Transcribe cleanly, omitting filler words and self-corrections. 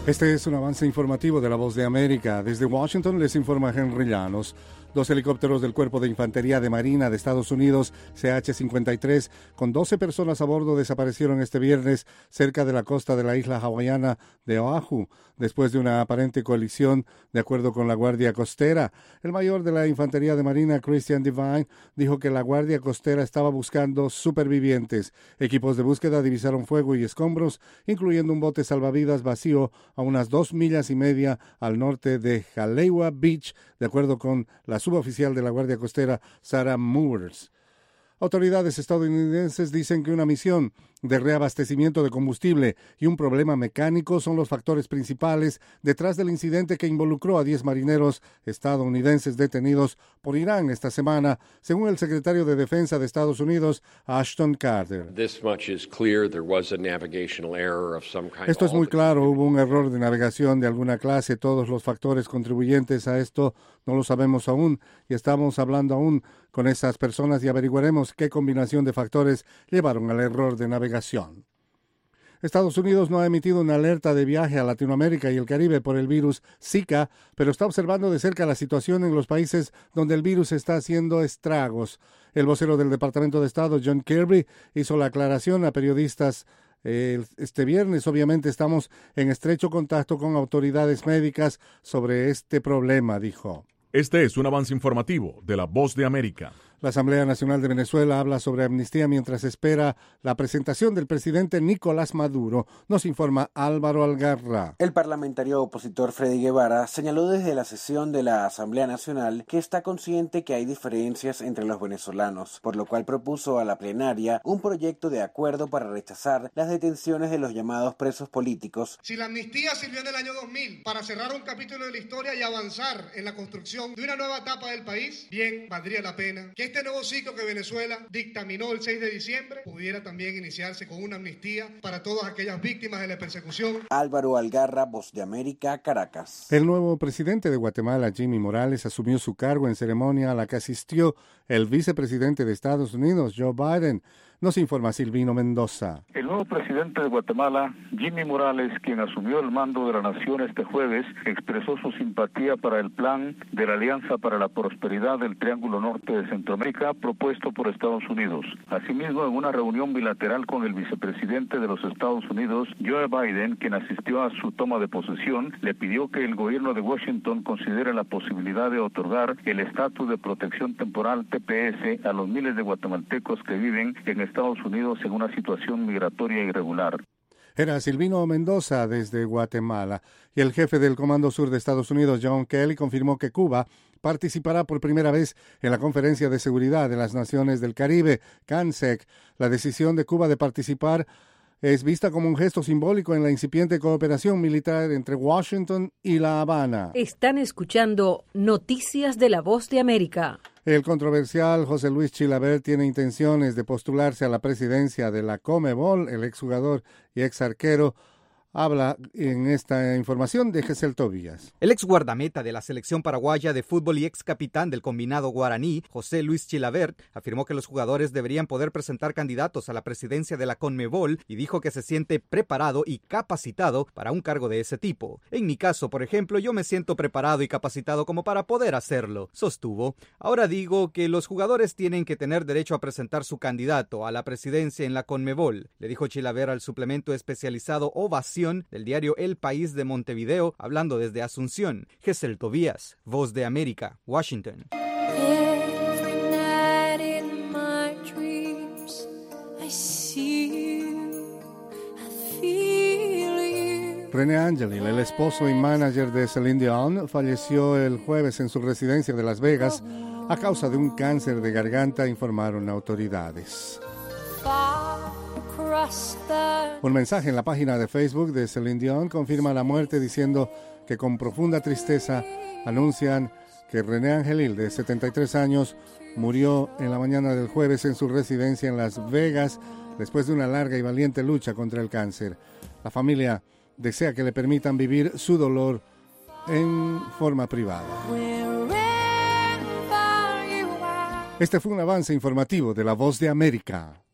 Este es un avance informativo de La Voz de América. Desde Washington les informa Henry Llanos. 2 helicópteros del Cuerpo de Infantería de Marina de Estados Unidos, CH-53, con 12 personas a bordo desaparecieron este viernes cerca de la costa de la isla hawaiana de Oahu, después de una aparente colisión, de acuerdo con la Guardia Costera. El mayor de la Infantería de Marina, Christian Devine, dijo que la Guardia Costera estaba buscando supervivientes. Equipos de búsqueda divisaron fuego y escombros, incluyendo un bote salvavidas vacío a unas 2,5 millas al norte de Haleiwa Beach, de acuerdo con la suboficial de la Guardia Costera, Sarah Moores. Autoridades estadounidenses dicen que una misión de reabastecimiento de combustible y un problema mecánico son los factores principales detrás del incidente que involucró a 10 marineros estadounidenses detenidos por Irán esta semana, según el secretario de Defensa de Estados Unidos, Ashton Carter. Esto es muy claro, hubo un error de navegación de alguna clase. Todos los factores contribuyentes a esto no lo sabemos aún y estamos hablando aún con esas personas y averiguaremos qué combinación de factores llevaron al error de navegación. Estados Unidos no ha emitido una alerta de viaje a Latinoamérica y el Caribe por el virus Zika, pero está observando de cerca la situación en los países donde el virus está haciendo estragos. El vocero del Departamento de Estado, John Kirby, hizo la aclaración a periodistas este viernes. Obviamente estamos en estrecho contacto con autoridades médicas sobre este problema, dijo. Este es un avance informativo de La Voz de América. La Asamblea Nacional de Venezuela habla sobre amnistía mientras espera la presentación del presidente Nicolás Maduro. Nos informa Álvaro Algarra. El parlamentario opositor Freddy Guevara señaló desde la sesión de la Asamblea Nacional que está consciente que hay diferencias entre los venezolanos, por lo cual propuso a la plenaria un proyecto de acuerdo para rechazar las detenciones de los llamados presos políticos. Si la amnistía sirvió en el año 2000 para cerrar un capítulo de la historia y avanzar en la construcción de una nueva etapa del país, bien, valdría la pena que este nuevo ciclo que Venezuela dictaminó el 6 de diciembre pudiera también iniciarse con una amnistía para todas aquellas víctimas de la persecución. Álvaro Algarra, Voz de América, Caracas. El nuevo presidente de Guatemala, Jimmy Morales, asumió su cargo en ceremonia a la que asistió el vicepresidente de Estados Unidos, Joe Biden. Nos informa Silvino Mendoza. El nuevo presidente de Guatemala, Jimmy Morales, quien asumió el mando de la nación este jueves, expresó su simpatía para el plan de la Alianza para la Prosperidad del Triángulo Norte de Centroamérica propuesto por Estados Unidos. Asimismo, en una reunión bilateral con el vicepresidente de los Estados Unidos, Joe Biden, quien asistió a su toma de posesión, le pidió que el gobierno de Washington considere la posibilidad de otorgar el estatus de protección temporal TPS a los miles de guatemaltecos que viven en Estados Unidos en una situación migratoria irregular. Era Silvino Mendoza desde Guatemala. Y el jefe del Comando Sur de Estados Unidos, John Kelly, confirmó que Cuba participará por primera vez en la Conferencia de Seguridad de las Naciones del Caribe, CANSEC. La decisión de Cuba de participar es vista como un gesto simbólico en la incipiente cooperación militar entre Washington y La Habana. Están escuchando Noticias de La Voz de América. El controversial José Luis Chilavert tiene intenciones de postularse a la presidencia de la Conmebol. El exjugador y exarquero habla en esta información de Gesel Tobías. El ex guardameta de la selección paraguaya de fútbol y ex capitán del combinado guaraní, José Luis Chilavert, afirmó que los jugadores deberían poder presentar candidatos a la presidencia de la Conmebol y dijo que se siente preparado y capacitado para un cargo de ese tipo. En mi caso, por ejemplo, yo me siento preparado y capacitado como para poder hacerlo, sostuvo. Ahora digo que los jugadores tienen que tener derecho a presentar su candidato a la presidencia en la Conmebol, le dijo Chilavert al suplemento especializado Ovación del diario El País de Montevideo, hablando desde Asunción. Gesel Tobías, Voz de América, Washington. René Angelil, el esposo y manager de Celine Dion, falleció el jueves en su residencia de Las Vegas a causa de un cáncer de garganta, informaron autoridades. Un mensaje en la página de Facebook de Celine Dion confirma la muerte diciendo que con profunda tristeza anuncian que René Angelil, de 73 años, murió en la mañana del jueves en su residencia en Las Vegas después de una larga y valiente lucha contra el cáncer. La familia desea que le permitan vivir su dolor en forma privada. Este fue un avance informativo de La Voz de América.